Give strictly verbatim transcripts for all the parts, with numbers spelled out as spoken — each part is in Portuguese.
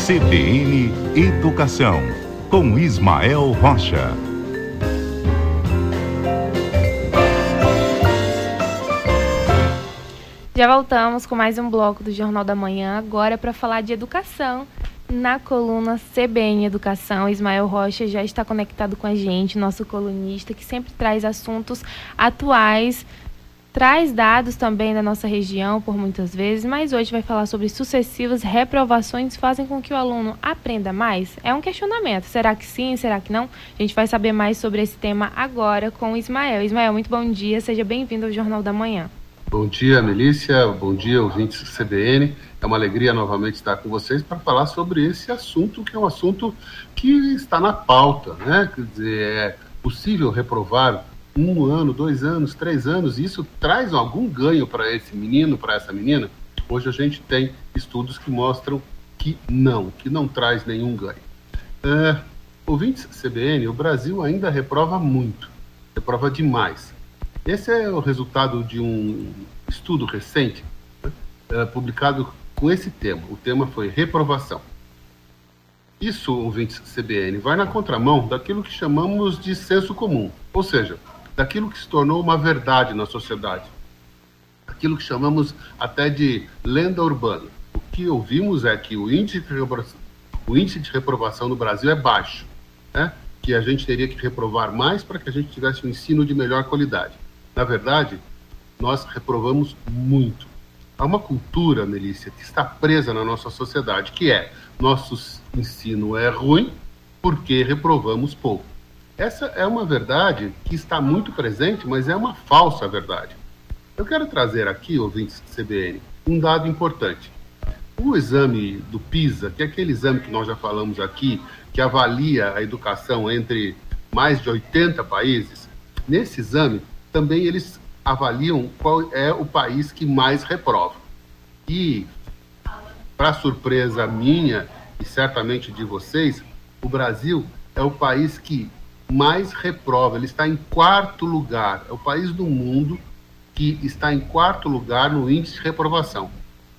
C B N Educação, com Ismael Rocha. Já voltamos com mais um bloco do Jornal da Manhã, agora para falar de educação. Na coluna C B N Educação, Ismael Rocha já está conectado com a gente, nosso colunista, que sempre traz assuntos atuais, traz dados também da nossa região, por muitas vezes, mas hoje vai falar sobre sucessivas reprovações fazem com que o aluno aprenda mais? É um questionamento. Será que sim? Será que não? A gente vai saber mais sobre esse tema agora com o Ismael. Ismael, muito bom dia. Seja bem-vindo ao Jornal da Manhã. Bom dia, Melícia. Bom dia, ouvintes do C B N. É uma alegria novamente estar com vocês para falar sobre esse assunto, que é um assunto que está na pauta, né? Quer dizer, é possível reprovar um ano, dois anos, três anos, e isso traz algum ganho para esse menino, para essa menina? Hoje a gente tem estudos que mostram que não, que não traz nenhum ganho. É, ouvintes C B N, o Brasil ainda reprova muito, reprova demais. Esse é o resultado de um estudo recente, né, é, publicado com esse tema. O tema foi reprovação. Isso, ouvintes C B N, vai na contramão daquilo que chamamos de senso comum, ou seja, daquilo que se tornou uma verdade na sociedade, aquilo que chamamos até de lenda urbana. O que ouvimos é que o índice de reprovação, o índice de reprovação no Brasil é baixo, né? Que a gente teria que reprovar mais para que a gente tivesse um ensino de melhor qualidade. Na verdade, nós reprovamos muito. Há uma cultura, Melícia, que está presa na nossa sociedade, que é, nosso ensino é ruim porque reprovamos pouco. Essa é uma verdade que está muito presente, mas é uma falsa verdade. Eu quero trazer aqui, ouvintes do C B N, um dado importante. O exame do PISA, que é aquele exame que nós já falamos aqui, que avalia a educação entre mais de oitenta países, nesse exame também eles avaliam qual é o país que mais reprova. E, para surpresa minha e certamente de vocês, o Brasil é o país que mais reprova. Ele está em quarto lugar. É o país do mundo que está em quarto lugar no índice de reprovação.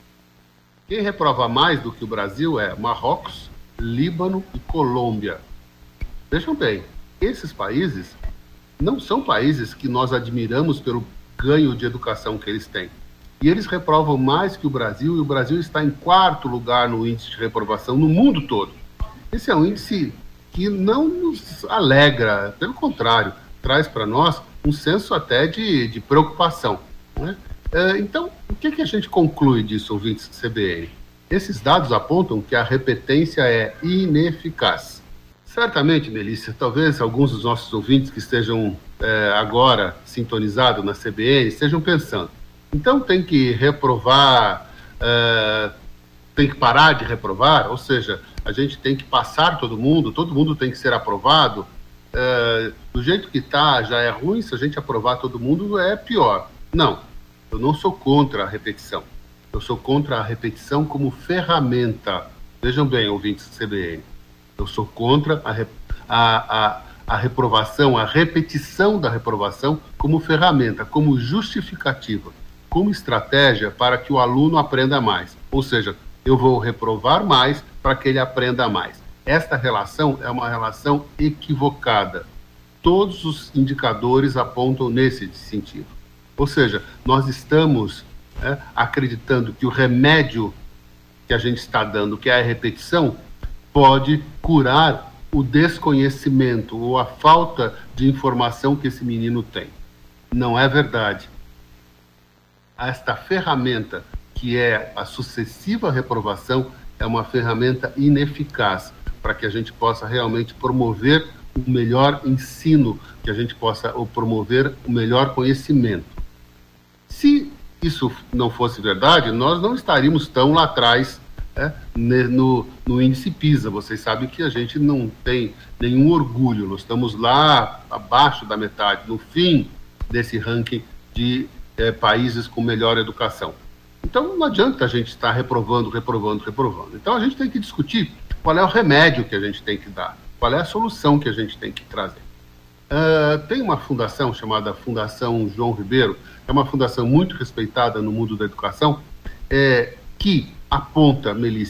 Quem reprova mais do que o Brasil é Marrocos, Líbano e Colômbia. Vejam bem, esses países não são países que nós admiramos pelo ganho de educação que eles têm. E eles reprovam mais que o Brasil, e o Brasil está em quarto lugar no índice de reprovação no mundo todo. Esse é um índice que não nos alegra, pelo contrário, traz para nós um senso até de, de preocupação, né? É, então, o que, que a gente conclui disso, ouvintes do C B N? Esses dados apontam que a repetência é ineficaz. Certamente, Melícia, talvez alguns dos nossos ouvintes que estejam é, agora sintonizados na C B N estejam pensando, então tem que reprovar, é, tem que parar de reprovar, ou seja, a gente tem que passar todo mundo, todo mundo tem que ser aprovado, é, do jeito que está já é ruim, se a gente aprovar todo mundo é pior. Não, eu não sou contra a repetição, eu sou contra a repetição como ferramenta. Vejam bem, ouvintes do C B N, eu sou contra a, a, a, a reprovação, a repetição da reprovação como ferramenta, como justificativa, como estratégia para que o aluno aprenda mais. Ou seja, eu vou reprovar mais para que ele aprenda mais. Esta relação é uma relação equivocada. Todos os indicadores apontam nesse sentido. Ou seja, nós estamos é, acreditando que o remédio que a gente está dando, que é a repetição, pode curar o desconhecimento ou a falta de informação que esse menino tem. Não é verdade. Esta ferramenta, que é a sucessiva reprovação, é uma ferramenta ineficaz para que a gente possa realmente promover o melhor ensino, que a gente possa promover o melhor conhecimento. Se isso não fosse verdade, nós não estaríamos tão lá atrás, é, no, no índice PISA. Vocês sabem que a gente não tem nenhum orgulho, nós estamos lá abaixo da metade, no fim desse ranking de é, países com melhor educação. Então não adianta a gente estar reprovando, reprovando, reprovando. Então a gente tem que discutir qual é o remédio que a gente tem que dar, qual é a solução que a gente tem que trazer. Uh, tem uma fundação chamada Fundação João Ribeiro, é uma fundação muito respeitada no mundo da educação, é, que aponta, Melícia,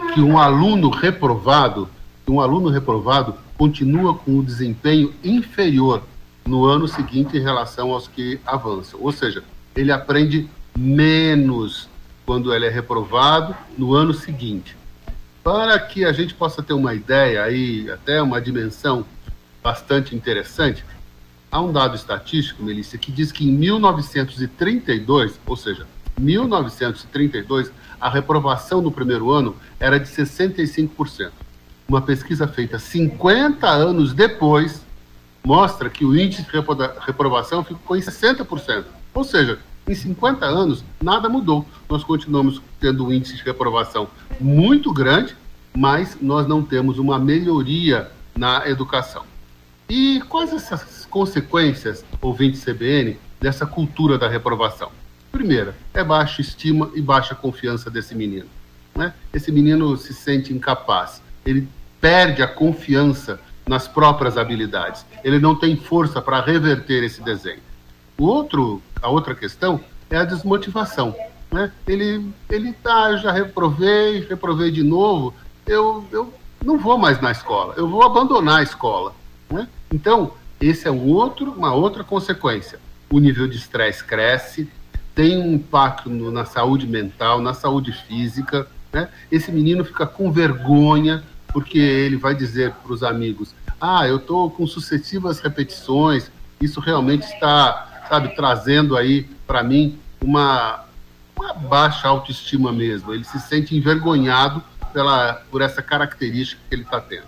que um aluno reprovado, que um aluno reprovado continua com o desempenho inferior no ano seguinte em relação aos que avançam. Ou seja, ele aprende menos quando ele é reprovado no ano seguinte. Para que a gente possa ter uma ideia, aí, até uma dimensão bastante interessante, há um dado estatístico, Melícia, que diz que em mil novecentos e trinta e dois, ou seja, mil novecentos e trinta e dois, a reprovação no primeiro ano era de sessenta e cinco por cento. Uma pesquisa feita cinquenta anos depois mostra que o índice de reprovação ficou em sessenta por cento. Ou seja, em cinquenta anos, nada mudou. Nós continuamos tendo um índice de reprovação muito grande, mas nós não temos uma melhoria na educação. E quais essas consequências, ouvinte C B N, dessa cultura da reprovação? Primeira, é baixa estima e baixa confiança desse menino, né? Esse menino se sente incapaz, ele perde a confiança nas próprias habilidades, ele não tem força para reverter esse desenho. O outro, a outra questão é a desmotivação, né? Ele, ele tá, já reprovei, reprovei de novo, eu, eu não vou mais na escola, eu vou abandonar a escola, né? Então, esse é um outro, uma outra consequência. O nível de estresse cresce, tem um impacto no, na saúde mental, na saúde física, né? Esse menino fica com vergonha, porque ele vai dizer para os amigos, ah, eu estou com sucessivas repetições, isso realmente está, sabe, trazendo aí para mim uma, uma baixa autoestima mesmo. Ele se sente envergonhado pela, por essa característica que ele está tendo.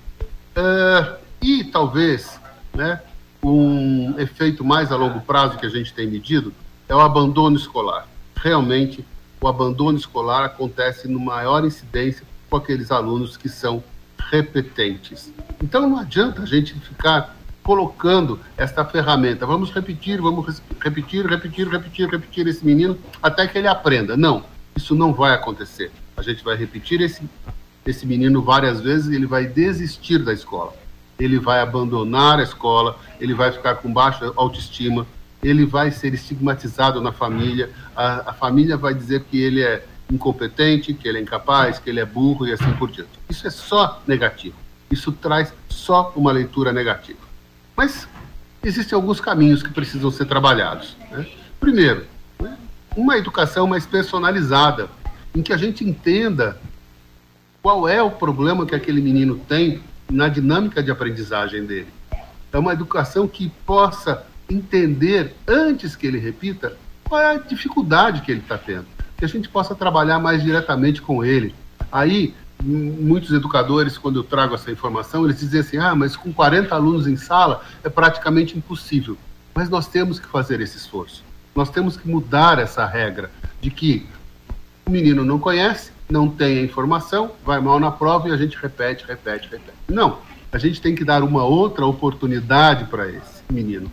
Uh, e talvez, né, um efeito mais a longo prazo que a gente tem medido é o abandono escolar. Realmente, o abandono escolar acontece no maior incidência com aqueles alunos que são repetentes. Então não adianta a gente ficar colocando esta ferramenta, vamos repetir, vamos repetir, repetir, repetir, repetir esse menino até que ele aprenda. Não, isso não vai acontecer. A gente vai repetir esse, esse menino várias vezes e ele vai desistir da escola. Ele vai abandonar a escola, ele vai ficar com baixa autoestima, ele vai ser estigmatizado na família, a, a família vai dizer que ele é incompetente, que ele é incapaz, que ele é burro e assim por diante. Isso é só negativo. Isso traz só uma leitura negativa. Mas existem alguns caminhos que precisam ser trabalhados, né? Primeiro, né, uma educação mais personalizada, em que a gente entenda qual é o problema que aquele menino tem na dinâmica de aprendizagem dele. É uma educação que possa entender, antes que ele repita, qual é a dificuldade que ele está tendo, que a gente possa trabalhar mais diretamente com ele. Aí, muitos educadores, quando eu trago essa informação, eles dizem assim, ah, mas com quarenta alunos em sala é praticamente impossível. Mas nós temos que fazer esse esforço. Nós temos que mudar essa regra de que o menino não conhece, não tem a informação, vai mal na prova e a gente repete, repete, repete. Não, a gente tem que dar uma outra oportunidade para esse menino.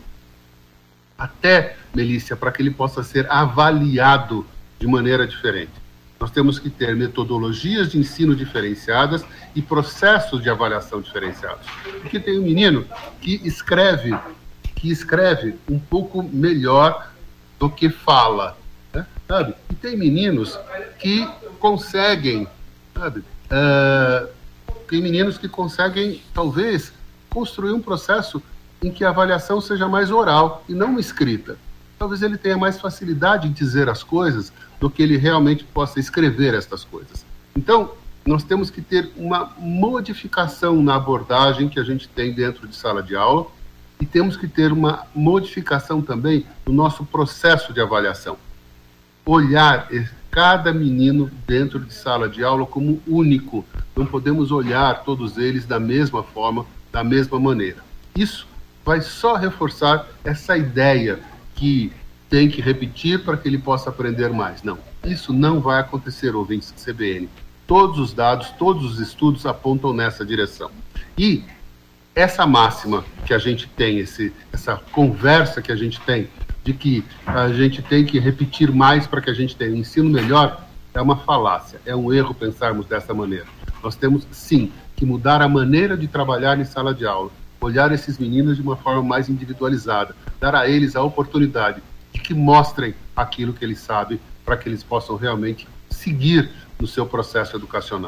Até, Melícia, para que ele possa ser avaliado de maneira diferente. Nós temos que ter metodologias de ensino diferenciadas e processos de avaliação diferenciados. Porque tem um menino que escreve, que escreve um pouco melhor do que fala, né? Sabe? E tem meninos que conseguem, sabe? Uh, tem meninos que conseguem, talvez, construir um processo em que a avaliação seja mais oral e não escrita. Talvez ele tenha mais facilidade em dizer as coisas do que ele realmente possa escrever estas coisas. Então, nós temos que ter uma modificação na abordagem que a gente tem dentro de sala de aula e temos que ter uma modificação também no nosso processo de avaliação. Olhar cada menino dentro de sala de aula como único. Não podemos olhar todos eles da mesma forma, da mesma maneira. Isso vai só reforçar essa ideia que tem que repetir para que ele possa aprender mais. Não, isso não vai acontecer, ouvintes C B N. Todos os dados, todos os estudos apontam nessa direção. E essa máxima que a gente tem, esse, essa conversa que a gente tem, de que a gente tem que repetir mais para que a gente tenha um ensino melhor, é uma falácia, é um erro pensarmos dessa maneira. Nós temos, sim, que mudar a maneira de trabalhar em sala de aula, olhar esses meninos de uma forma mais individualizada, dar a eles a oportunidade de que mostrem aquilo que eles sabem para que eles possam realmente seguir no seu processo educacional.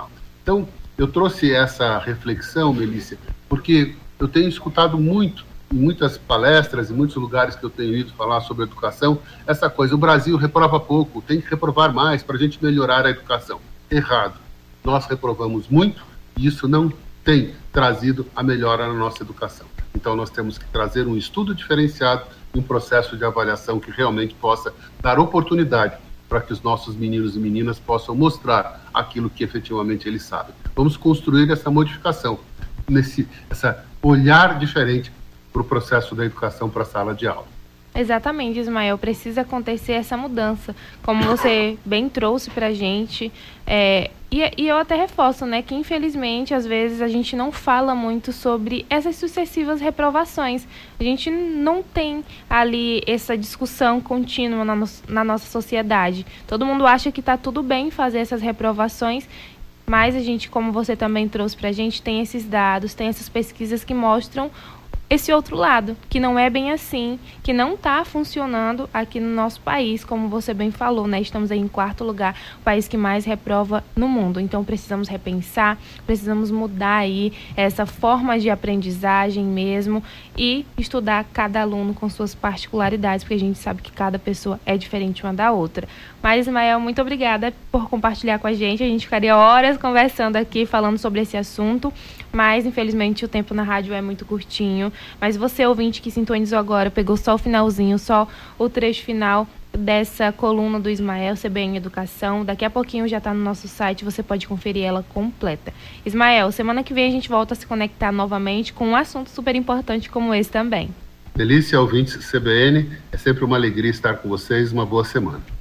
Então, eu trouxe essa reflexão, Melícia, porque eu tenho escutado muito, em muitas palestras, em muitos lugares que eu tenho ido falar sobre educação, essa coisa, o Brasil reprova pouco, tem que reprovar mais para a gente melhorar a educação. Errado. Nós reprovamos muito e isso não tem trazido a melhora na nossa educação. Então, nós temos que trazer um estudo diferenciado e um processo de avaliação que realmente possa dar oportunidade para que os nossos meninos e meninas possam mostrar aquilo que efetivamente eles sabem. Vamos construir essa modificação, nesse essa olhar diferente para o processo da educação para a sala de aula. Exatamente, Ismael, precisa acontecer essa mudança, como você bem trouxe para a gente, é, e, e eu até reforço, né, que infelizmente às vezes a gente não fala muito sobre essas sucessivas reprovações, a gente não tem ali essa discussão contínua na, no, na nossa sociedade, todo mundo acha que está tudo bem fazer essas reprovações, mas a gente, como você também trouxe para a gente, tem esses dados, tem essas pesquisas que mostram esse outro lado, que não é bem assim, que não está funcionando aqui no nosso país, como você bem falou, né? Estamos aí em quarto lugar, o país que mais reprova no mundo. Então precisamos repensar, precisamos mudar aí essa forma de aprendizagem mesmo e estudar cada aluno com suas particularidades, porque a gente sabe que cada pessoa é diferente uma da outra. Mas, Ismael, muito obrigada por compartilhar com a gente. A gente ficaria horas conversando aqui, falando sobre esse assunto, mas infelizmente o tempo na rádio é muito curtinho. Mas você, ouvinte que sintonizou agora, pegou só o finalzinho, só o trecho final dessa coluna do Ismael, C B N Educação. Daqui a pouquinho já está no nosso site, você pode conferir ela completa. Ismael, semana que vem a gente volta a se conectar novamente com um assunto super importante como esse também. Delícia, ouvintes C B N, é sempre uma alegria estar com vocês. Uma boa semana.